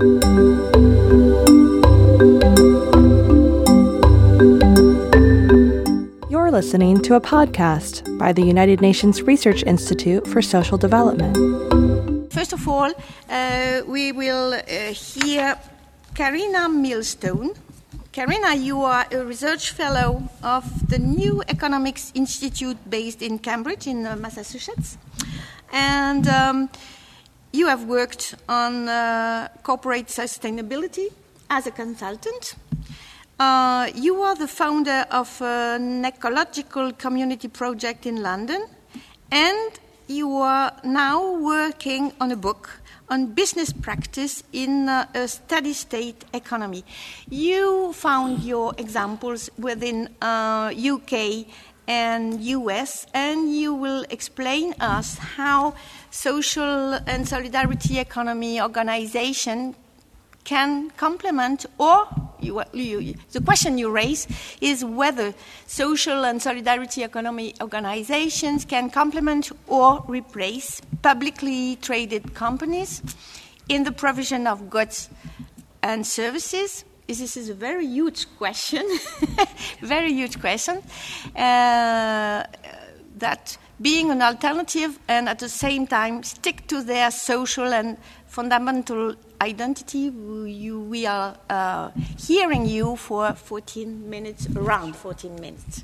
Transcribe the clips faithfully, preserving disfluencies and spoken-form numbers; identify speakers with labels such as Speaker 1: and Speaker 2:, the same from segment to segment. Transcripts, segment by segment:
Speaker 1: You're listening to a podcast by the United Nations Research Institute for Social Development.
Speaker 2: First of all, uh, we will uh, hear Karina Millstone. Karina, you are a research fellow of the New Economics Institute based in Cambridge in uh, Massachusetts. And um, you have worked on uh, corporate sustainability as a consultant. Uh, you are the founder of an ecological community project in London, and you are now working on a book on business practice in uh, a steady-state economy. You found your examples within uh, U K and U S, and you will explain us how social and solidarity economy organization can complement, or you, you, the question you raise is whether social and solidarity economy organizations can complement or replace publicly traded companies in the provision of goods and services. This is a very huge question, very huge question, uh, that being an alternative and at the same time stick to their social and fundamental identity. You, we are uh, hearing you for fourteen minutes, around fourteen minutes.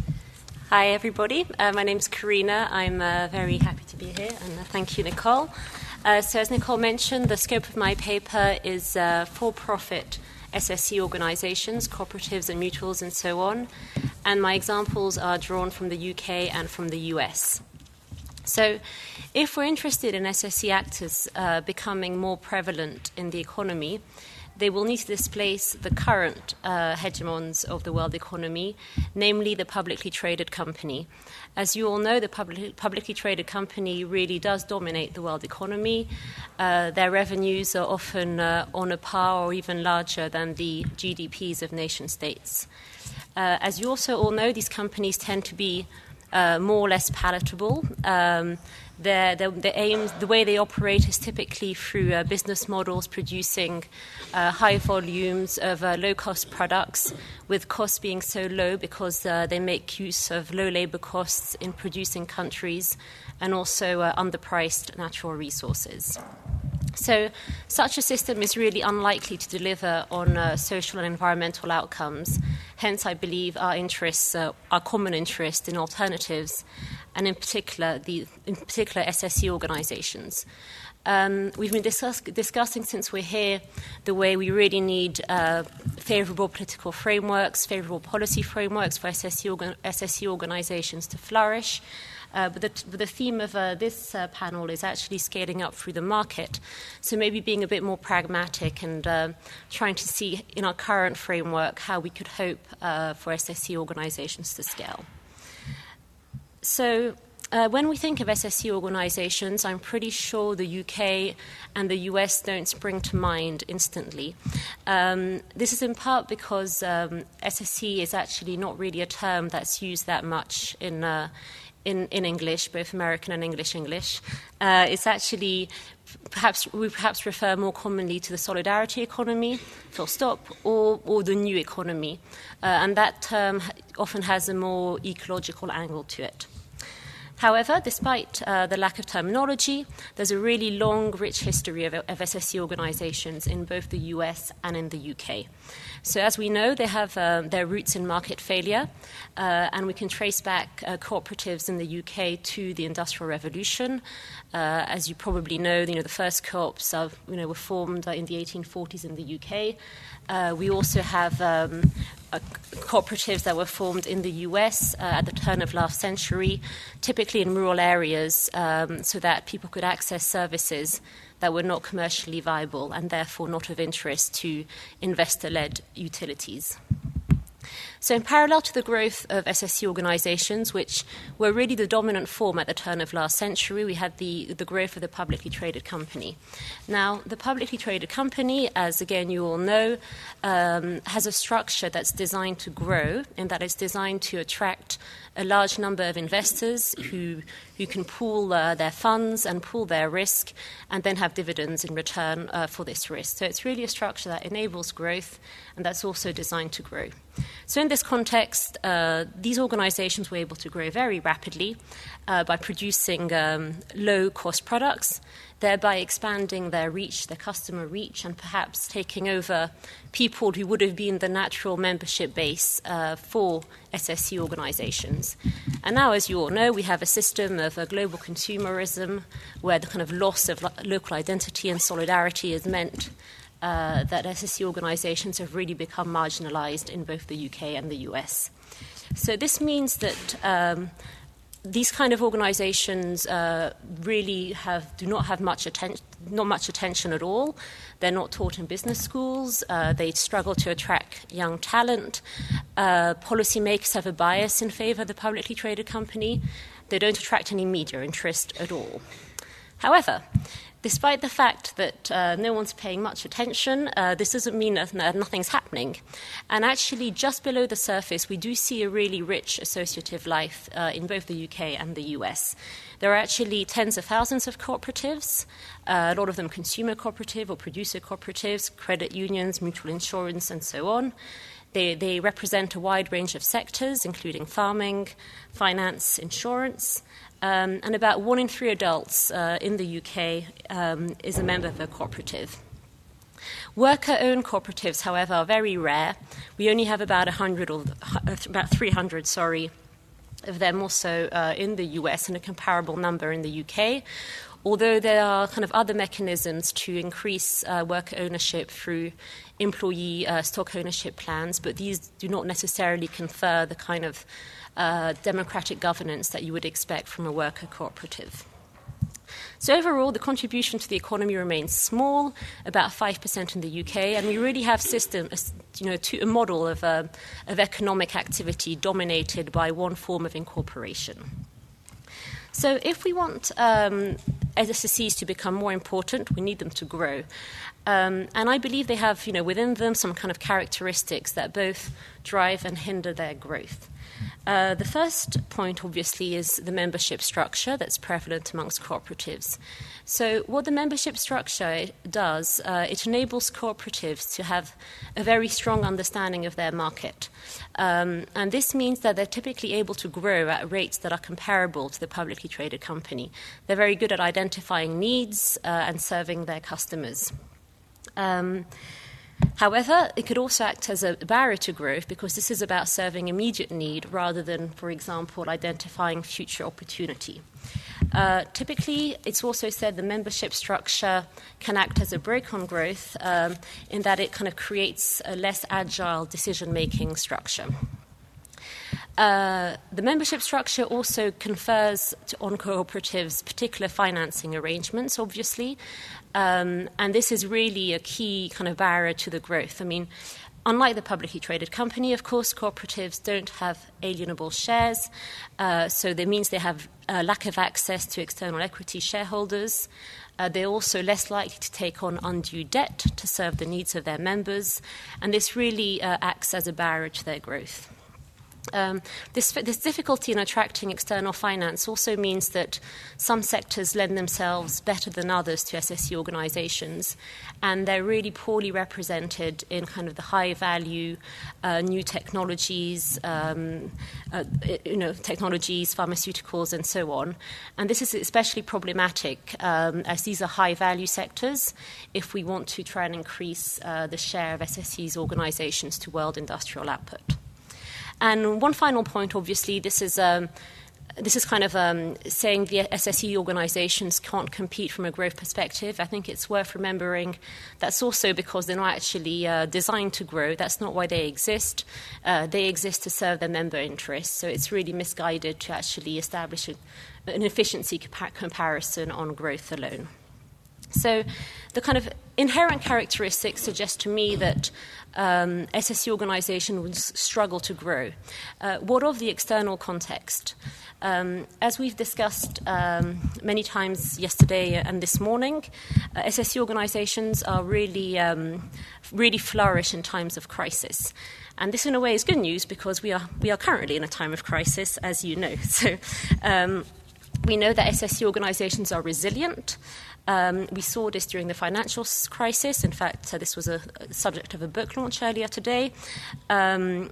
Speaker 3: Hi, everybody. Uh, my name's Karina. I'm uh, very happy to be here, and uh, thank you, Nicole. Uh, so as Nicole mentioned, the scope of my paper is uh, for-profit S S C organizations, cooperatives and mutuals, and so on. And my examples are drawn from the U K and from the U S. So if we're interested in S S C actors uh, becoming more prevalent in the economy, they will need to displace the current uh, hegemons of the world economy, namely the publicly traded company. As you all know, the public, publicly traded company really does dominate the world economy. Uh, their revenues are often uh, on a par or even larger than the G D Ps of nation states. Uh, as you also all know, these companies tend to be uh, more or less palatable. Um, Their, their, their aims, the way they operate is typically through uh, business models producing uh, high volumes of uh, low-cost products, with costs being so low because uh, they make use of low labor costs in producing countries and also uh, underpriced natural resources. So such a system is really unlikely to deliver on uh, social and environmental outcomes. Hence, I believe our interests, uh, our common interest in alternatives, and in particular, the in particular S S C organizations. Um, we've been discuss- discussing since we're here the way we really need uh, favorable political frameworks, favorable policy frameworks for S S C, organ- S S C organizations to flourish. Uh, but, the, but the theme of uh, this uh, panel is actually scaling up through the market. So maybe being a bit more pragmatic and uh, trying to see in our current framework how we could hope uh, for S S C organizations to scale. So uh, when we think of S S C organizations, I'm pretty sure the U K and the U S don't spring to mind instantly. Um, this is in part because um, S S C is actually not really a term that's used that much in uh, In, in English, both American and English English. Uh, it's actually, perhaps we perhaps refer more commonly to the solidarity economy, full stop, or, or the new economy. Uh, and that term often has a more ecological angle to it. However, despite uh, the lack of terminology, there's a really long, rich history of, of S S C organizations in both the U S and in the U K. So as we know, they have uh, their roots in market failure, uh, and we can trace back uh, cooperatives in the U K to the Industrial Revolution. Uh, as you probably know, you know, the first co-ops are, you know, were formed uh, in the eighteen forties in the U K. Uh, we also have um, uh, cooperatives that were formed in the U S uh, at the turn of last century, typically in rural areas, um, so that people could access services that were not commercially viable and therefore not of interest to investor-led utilities. So in parallel to the growth of S S E organisations, which were really the dominant form at the turn of last century, we had the, the growth of the publicly traded company. Now, the publicly traded company, as again you all know, um, has a structure that's designed to grow, and that it's designed to attract a large number of investors who, who can pool uh, their funds and pool their risk and then have dividends in return uh, for this risk. So it's really a structure that enables growth, and that's also designed to grow. So in this context, uh, these organizations were able to grow very rapidly uh, by producing um, low-cost products, thereby expanding their reach, their customer reach, and perhaps taking over people who would have been the natural membership base uh, for S S E organizations. And now, as you all know, we have a system of uh, global consumerism where the kind of loss of lo- local identity and solidarity is meant Uh, that S S E organizations have really become marginalized in both the U K and the U S. So this means that um, these kind of organizations uh, really have, do not have much attention, not much attention at all. They're not taught in business schools. Uh, they struggle to attract young talent. Uh, policymakers have a bias in favor of the publicly traded company. They don't attract any media interest at all. However, despite the fact that uh, no one's paying much attention, uh, this doesn't mean that nothing's happening. And actually, just below the surface, we do see a really rich associative life uh, in both the U K and the U S. There are actually tens of thousands of cooperatives, uh, a lot of them consumer cooperative or producer cooperatives, credit unions, mutual insurance, and so on. They, they represent a wide range of sectors, including farming, finance, insurance. Um, and about one in three adults uh, in the U K um, is a member of a cooperative. Worker-owned cooperatives, however, are very rare. We only have about one hundred or about three hundred, sorry, of them also uh, in the U S and a comparable number in the U K. Although there are kind of other mechanisms to increase uh, worker ownership through employee uh, stock ownership plans, but these do not necessarily confer the kind of uh, democratic governance that you would expect from a worker cooperative. So overall, the contribution to the economy remains small, about five percent in the U K, and we really have system, you know, to a model of, uh, of economic activity dominated by one form of incorporation. So if we want um, S S Es to become more important, we need them to grow. Um, and I believe they have, you know, within them some kind of characteristics that both drive and hinder their growth. Uh, the first point, obviously, is the membership structure that's prevalent amongst cooperatives. So what the membership structure does, uh, it enables cooperatives to have a very strong understanding of their market. Um, and this means that they're typically able to grow at rates that are comparable to the publicly traded company. They're very good at identifying needs uh, and serving their customers. Um, However, it could also act as a barrier to growth because this is about serving immediate need rather than, for example, identifying future opportunity. Uh, typically, it's also said the membership structure can act as a brake on growth um, in that it kind of creates a less agile decision-making structure. Uh, the membership structure also confers to, on cooperatives particular financing arrangements, obviously, um, and this is really a key kind of barrier to the growth. I mean, unlike the publicly traded company, of course, cooperatives don't have alienable shares, uh, so that means they have a lack of access to external equity shareholders. Uh, they're also less likely to take on undue debt to serve the needs of their members, and this really uh, acts as a barrier to their growth. Um, this, this difficulty in attracting external finance also means that some sectors lend themselves better than others to S S E organizations, and they're really poorly represented in kind of the high-value uh, new technologies, um, uh, you know, technologies, pharmaceuticals, and so on. And this is especially problematic um, as these are high-value sectors if we want to try and increase uh, the share of S S E's organizations to world industrial output. And one final point, obviously, this is um, this is kind of um, saying the S S E organizations can't compete from a growth perspective. I think it's worth remembering that's also because they're not actually uh, designed to grow. That's not why they exist. Uh, they exist to serve their member interests. So it's really misguided to actually establish a, an efficiency compa- comparison on growth alone. So the kind of inherent characteristics suggest to me that um, S S E organizations would struggle to grow. Uh, what of the external context? Um, as we've discussed um, many times yesterday and this morning, uh, S S E organizations are really, um, really flourish in times of crisis. And this, in a way, is good news because we are, we are currently in a time of crisis, as you know. So um, we know that S S E organizations are resilient. Um, we saw this during the financial crisis. In fact, uh, this was a, a subject of a book launch earlier today. Um,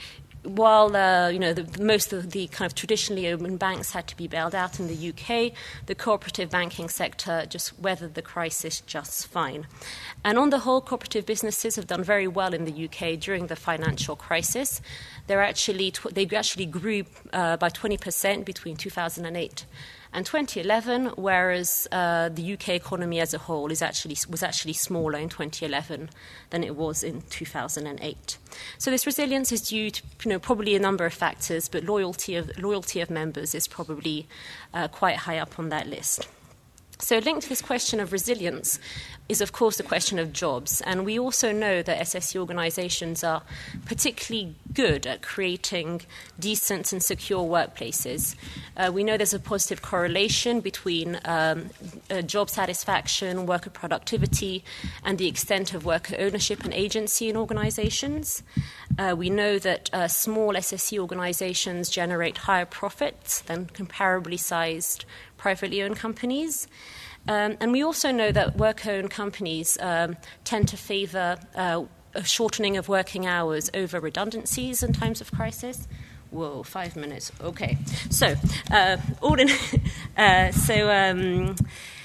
Speaker 3: while uh, you know the, most of the kind of traditionally open banks had to be bailed out in the U K, the cooperative banking sector just weathered the crisis just fine. And on the whole, cooperative businesses have done very well in the U K during the financial crisis. They're actually tw- they actually grew uh, by twenty percent between two thousand eight and twenty eleven, whereas uh, the U K economy as a whole is actually was actually smaller in twenty eleven than it was in two thousand eight. So this resilience is due to, you know, probably a number of factors, but loyalty of loyalty of members is probably uh, quite high up on that list. So linked to this question of resilience is, of course, the question of jobs. And we also know that S S E organizations are particularly good at creating decent and secure workplaces. Uh, we know there's a positive correlation between um, uh, job satisfaction, worker productivity, and the extent of worker ownership and agency in organizations. Uh, we know that uh, small S S E organizations generate higher profits than comparably sized privately owned companies. Um, and we also know that worker-owned companies um, tend to favor uh, a shortening of working hours over redundancies in times of crisis. Whoa, five minutes. Okay. So, uh, all in, uh, so um,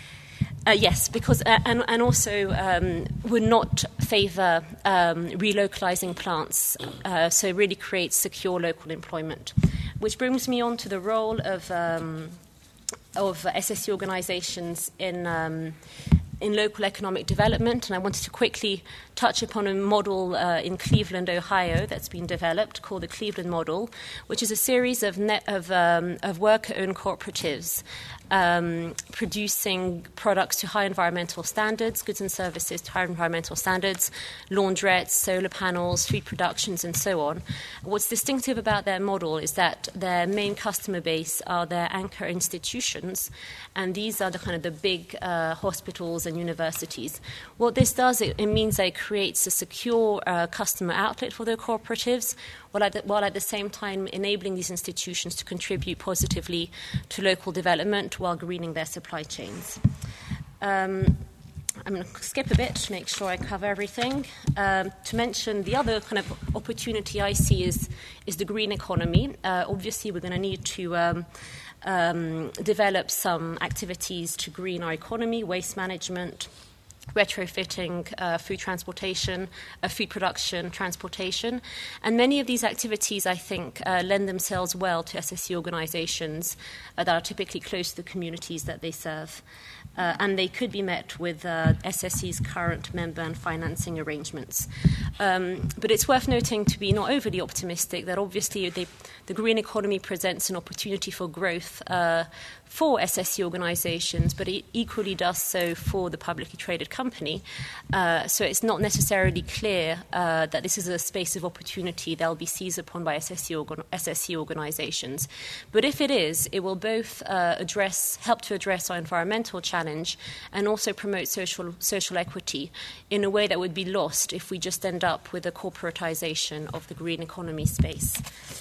Speaker 3: uh, yes, because uh, and and also um, would not favour um, relocalising plants. Uh, so, really creates secure local employment, which brings me on to the role of. Um, of S S E organisations in um, in local economic development, and I wanted to quickly touch upon a model uh, in Cleveland, Ohio, that's been developed called the Cleveland Model, which is a series of net of, um, of worker-owned cooperatives um, producing products to high environmental standards, goods and services to high environmental standards, laundrettes, solar panels, food productions, and so on. What's distinctive about their model is that their main customer base are their anchor institutions, and these are the kind of the big uh, hospitals and universities. What this does, it, it means that it creates a secure uh, customer outlet for the cooperatives, while at, the, while at the same time enabling these institutions to contribute positively to local development while greening their supply chains. Um, I'm going to skip a bit to make sure I cover everything. Um, to mention the other kind of opportunity I see is, is the green economy. Uh, obviously, we're going to need to um, um, develop some activities to green our economy, waste management, retrofitting, uh, food transportation, uh, food production, transportation. And many of these activities, I think, uh, lend themselves well to S S E organizations uh, that are typically close to the communities that they serve. Uh, and they could be met with uh, S S E's current member and financing arrangements. Um, but it's worth noting, to be not overly optimistic, that obviously they, the green economy presents an opportunity for growth uh, for S S E organizations, but it equally does so for the publicly traded company. Uh, so it's not necessarily clear uh, that this is a space of opportunity that will be seized upon by S S E, organ- S S E organizations. But if it is, it will both uh, address, help to address our environmental challenge and also promote social, social equity in a way that would be lost if we just end up with a corporatization of the green economy space.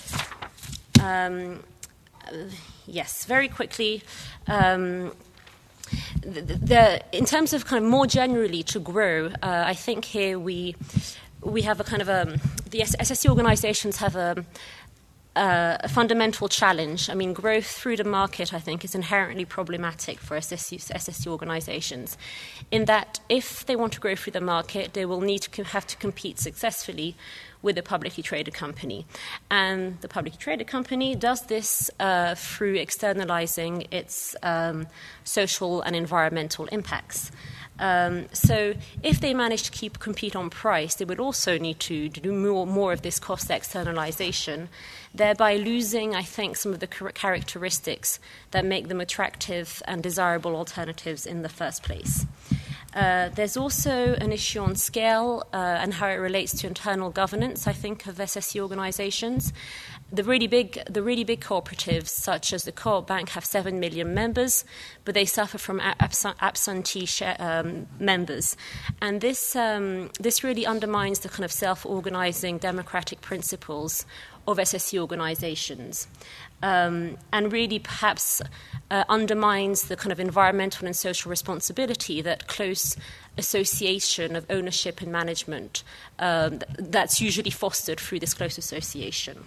Speaker 3: Um, Uh, yes, very quickly. Um, the, the, in terms of kind of more generally to grow, uh, I think here we we have a kind of a the S S E organizations have a. Uh, a fundamental challenge. I mean, growth through the market, I think, is inherently problematic for S S E, S S E organizations, in that if they want to grow through the market, they will need to co- have to compete successfully with a publicly traded company. And the publicly traded company does this uh, through externalizing its um, social and environmental impacts. Um, so if they manage to keep compete on price, they would also need to do more, more of this cost externalization, thereby losing, I think, some of the characteristics that make them attractive and desirable alternatives in the first place. Uh, there's also an issue on scale uh, and how it relates to internal governance, I think, of S S E organizations. The really big, the really big cooperatives, such as the Co-op Bank, have seven million members, but they suffer from abs- absentee share, um, members, and this um, this really undermines the kind of self-organizing democratic principles of S S E organizations, um, and really perhaps uh, undermines the kind of environmental and social responsibility that close association of ownership and management um, that's usually fostered through this close association.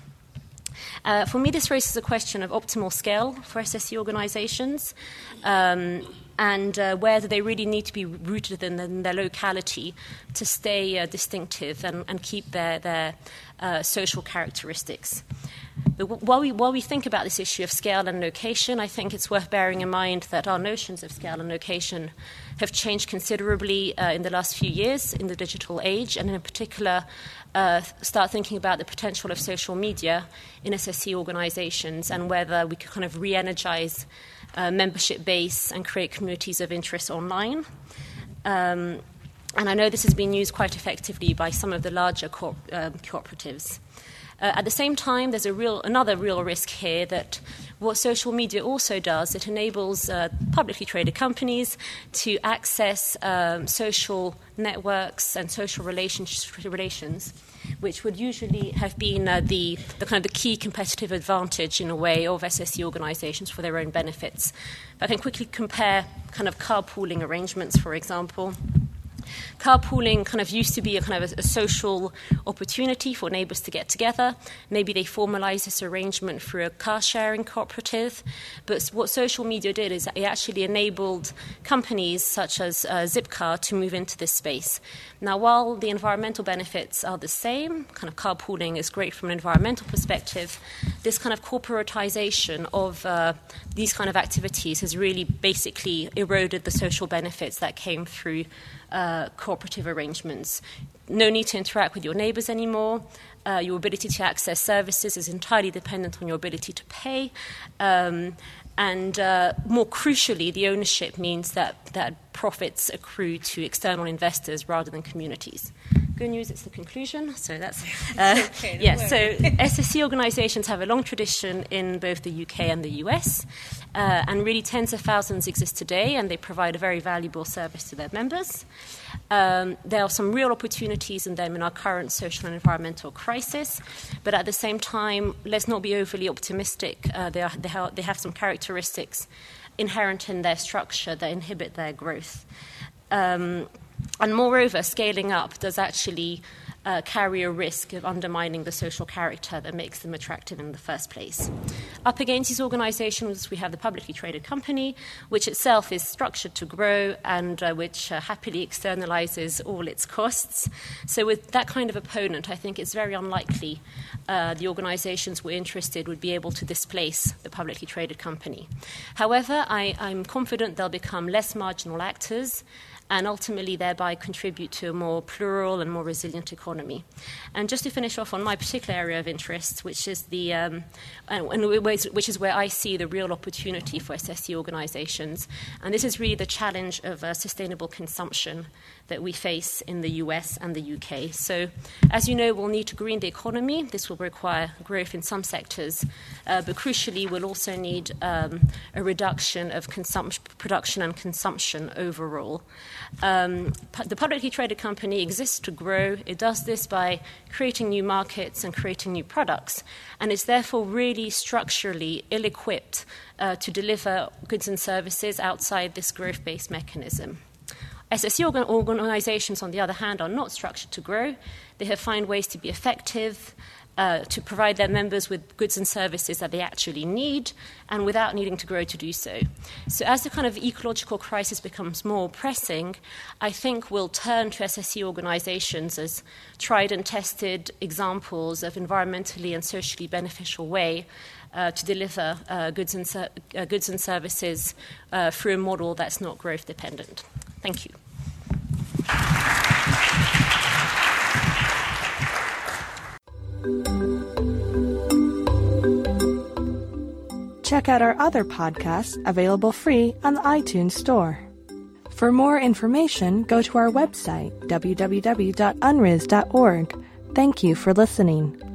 Speaker 3: Uh, for me, this raises a question of optimal scale for S S E organizations, um, and uh, whether they really need to be rooted in, in their locality to stay uh, distinctive and, and keep their, their uh, social characteristics. But w- while we, while we think about this issue of scale and location, I think it's worth bearing in mind that our notions of scale and location have changed considerably uh, in the last few years in the digital age, and in particular uh, start thinking about the potential of social media in S S E organizations and whether we could kind of re-energize uh, membership base and create communities of interest online. Um, and I know this has been used quite effectively by some of the larger co- um, cooperatives. Uh, at the same time, there's a real, another real risk here that what social media also does, it enables uh, publicly traded companies to access um, social networks and social relations, relations, which would usually have been uh, the, the kind of the key competitive advantage in a way of S S E organizations for their own benefits. But I can quickly compare kind of carpooling arrangements, for example. Carpooling kind of used to be a kind of a, a social opportunity for neighbours to get together. Maybe they formalised this arrangement through a car-sharing cooperative. But what social media did is it actually enabled companies such as uh, Zipcar to move into this space. Now, while the environmental benefits are the same, kind of carpooling is great from an environmental perspective, this kind of corporatisation of uh, these kind of activities has really basically eroded the social benefits that came through Uh, cooperative arrangements. No need to interact with your neighbours anymore. Uh, your ability to access services is entirely dependent on your ability to pay. Um, and uh, more crucially, the ownership means that, that profits accrue to external investors rather than communities. Good news, it's the conclusion. So that's uh,
Speaker 2: okay,
Speaker 3: yeah. So S S E organisations have a long tradition in both the U K and the U S, uh, and really tens of thousands exist today, and they provide a very valuable service to their members. Um, there are some real opportunities in them in our current social and environmental crisis, but at the same time, let's not be overly optimistic. Uh, they, are, they, ha- they have some characteristics inherent in their structure that inhibit their growth. Um, And moreover, scaling up does actually uh, carry a risk of undermining the social character that makes them attractive in the first place. Up against these organizations, we have the publicly traded company, which itself is structured to grow and uh, which uh, happily externalizes all its costs. So with that kind of opponent, I think it's very unlikely uh, the organizations we're interested would be able to displace the publicly traded company. However, I, I'm confident they'll become less marginal actors and ultimately thereby contribute to a more plural and more resilient economy. And just to finish off on my particular area of interest, which is the um, and which is where I see the real opportunity for S S E organizations, and this is really the challenge of uh, sustainable consumption that we face in the U S and the U K. So, as you know, we'll need to green the economy. This will require growth in some sectors, uh, but crucially, we'll also need um, a reduction of consumption, production and consumption overall. Um, the publicly traded company exists to grow. It does this by creating new markets and creating new products, and is therefore really structurally ill-equipped uh, to deliver goods and services outside this growth-based mechanism. S S E organ- organizations, on the other hand, are not structured to grow. They have found ways to be effective, uh, to provide their members with goods and services that they actually need, and without needing to grow to do so. So as the kind of ecological crisis becomes more pressing, I think we'll turn to S S E organizations as tried and tested examples of environmentally and socially beneficial way uh, to deliver uh, goods and ser- uh, goods and services uh, through a model that's not growth dependent. Thank you.
Speaker 1: Check out our other podcasts available free on the iTunes Store. For more information, go to our website, w w w dot u n r i s dot org. Thank you for listening.